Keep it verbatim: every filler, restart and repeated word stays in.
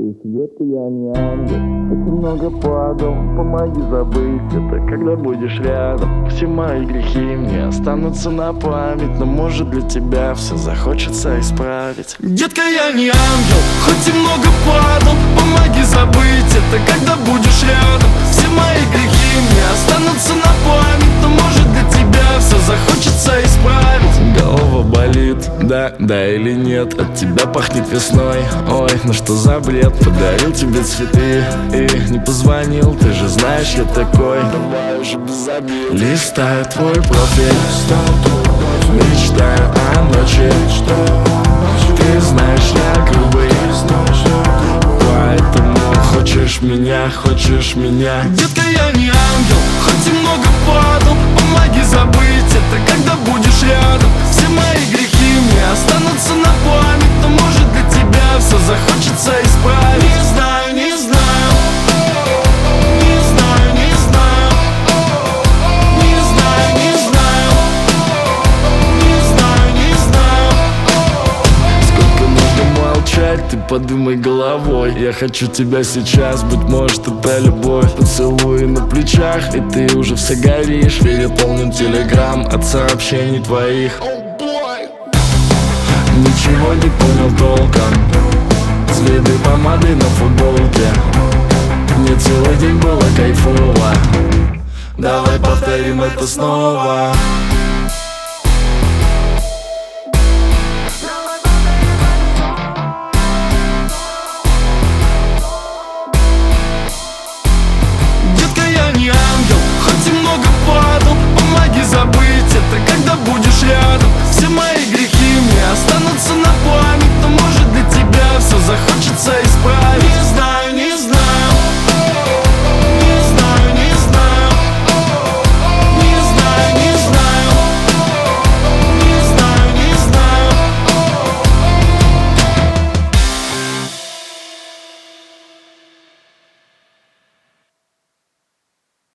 Слушай, детка, я не ангел, очень много падал, помоги забыть это, когда будешь рядом. Все мои грехи мне останутся на память, но может для тебя все захочется исправить. Детка, я не ангел, хоть и много падал, помоги забыть это, когда будешь рядом. Все мои грехи мне останутся на память, но может для тебя все захочется исправить. Голова болит, да, да или нет, от тебя пахнет весной. Ой, ну что за бред, подарил тебе цветы и не позвонил, ты же знаешь, я такой. Давай уже без обид. Листаю твой профиль, мечтаю о ночи. Ты знаешь, я грубый, поэтому хочешь меня, хочешь меня. Детка, я не ангел, хоть и много падал, помоги забыть это, когда будешь рядом. Все мои грехи мне останутся на память, но может для тебя все захочется исправить. Не знаю, не знаю, не знаю, не знаю, не знаю, не знаю, не знаю, не знаю. Сколько нужно молчать, ты подумай головой. Я хочу тебя сейчас, быть может это любовь. Поцелуи на плечах, и ты уже вся горишь. Переполнен телеграм от сообщений твоих. Ничего не понял толком, следы помады на футболке. Мне целый день было кайфово, давай повторим это снова.